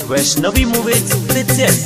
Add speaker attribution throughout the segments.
Speaker 1: Vaishnavi movies present.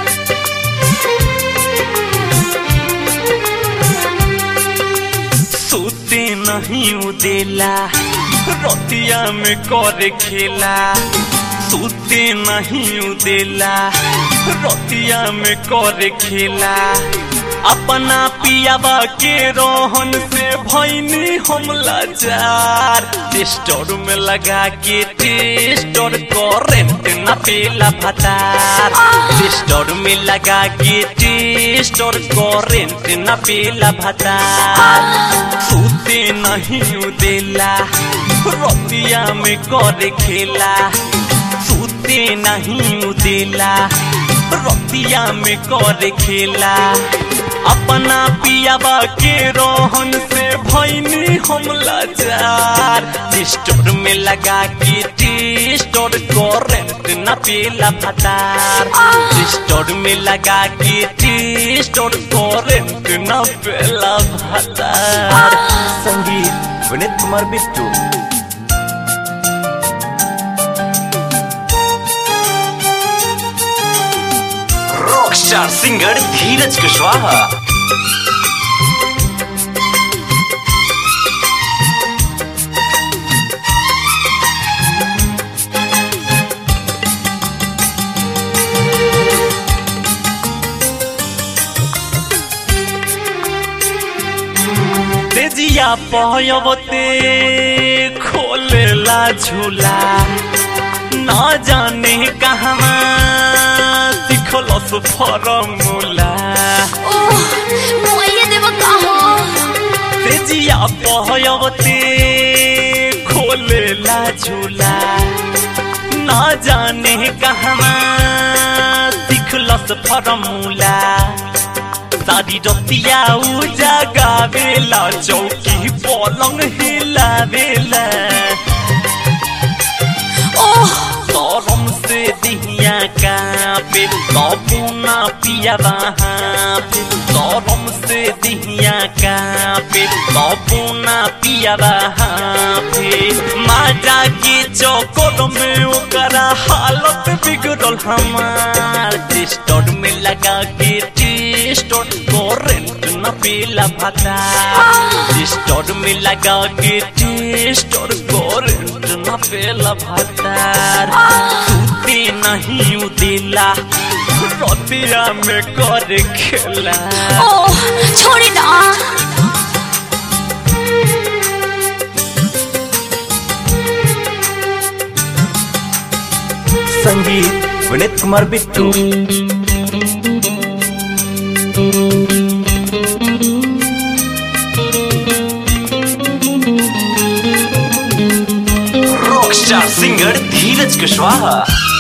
Speaker 2: सोते नहीं उदेला रतिया में कर खेला, सोते नहीं उदेला रतिया में कर खेला। अपना पियाबा के रोहन से भैनी हम लाचार, टेस्टर में लगा के टेस्टर करेंट न पेला भतार, टेस्टर में लगा के टेस्टर करेंट न पेला भतार। सोते नहीं उदेला रतिया में कर खेला, सोते नहीं उदेला रतिया में कर खेला। अपना पियाबा के रोहन से भैनी हम लाचार, टेस्टर में लगा के टेस्टर करेंट न पेला भतार, टेस्टर में लगा के टेस्टर करेंट न पेला भतार।
Speaker 1: संगीत विनीत कुमार बिट्टू।
Speaker 3: Rockstar singer Dheeraj Kushwaha.
Speaker 2: तेजिया पहयवते खोलेला झूला, न जाने कहवा सिखलस फॉर्मूला। तेजिया पहयवते खोलेला झूला, न जाने कहवा सिखलस फॉर्मूला। सारी रतिया उजागावेला, चौकी पलंग हिलावेला। शरम से दिहिया कांपे तबुना पिया वहाँ पे, शरम से दिहिया कांपे तबुना पिया वहाँ पे। माजा के चौकोर में ओकरा हालत बिगड़ल हमार, टेस्टर में लगा के टेस्टर करेंट न पेला भतार, टेस्टर में लगा के टेस्टर करेंट न पेला भतार। सोते नहीं उदेला रतिया में कर खेला।
Speaker 4: छोड़ी ना।
Speaker 1: संगीत विनीत कुमार बिट्टू।
Speaker 3: Rockstar singer Dheeraj Kushwaha.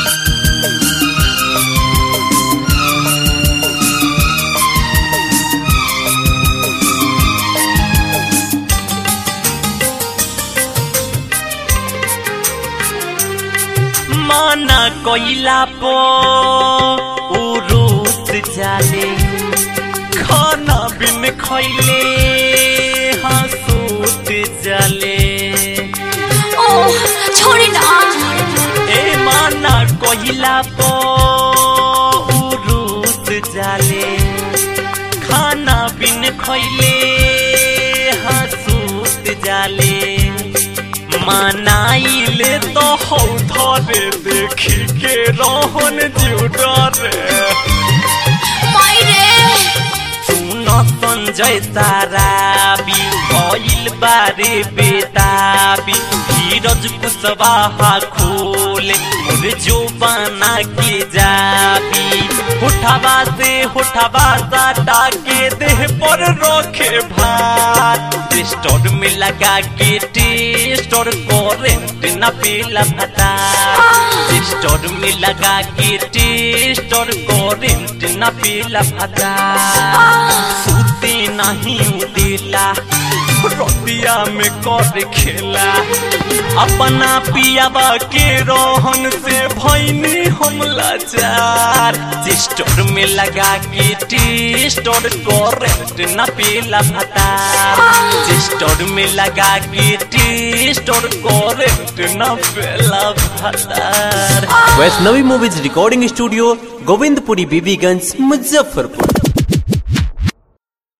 Speaker 2: माना कोइला पो उरूस जाले, खाना बिन खैले हंसूत जाले।
Speaker 4: छोड़ी ना।
Speaker 2: ए माना कोइला पो उरूस जाले, खाना बिन खैले हंसूत जाले। मनाइले तो हौ धरे देखी के रोहन जीव डरे। सुन संजय ताराबी भइल बारे बेताबी, धीरज कुशवाहा खोले मोर जो बना के जाबी। होठवा से होठवा साटा के देह पर रखे भात, टेस्टर में लगा के टेस्टर करेंट न पेला भतार, टेस्टर में लगा के टेस्टर करेंट न पेला भतार। सोते नहीं उदेला रतिया में कर खेला, अपना पियाबा के रोहन से भैनी हम हम लाचार। स्टोर में लगा के टी स्टोर करेंट न पीला भतार। स्टोर में लगा के टी स्टोर करेंट न पीला भतार।
Speaker 1: Vaishnavi movies recording studio, Govindpuri, Bibiganj, Muzaffarpur.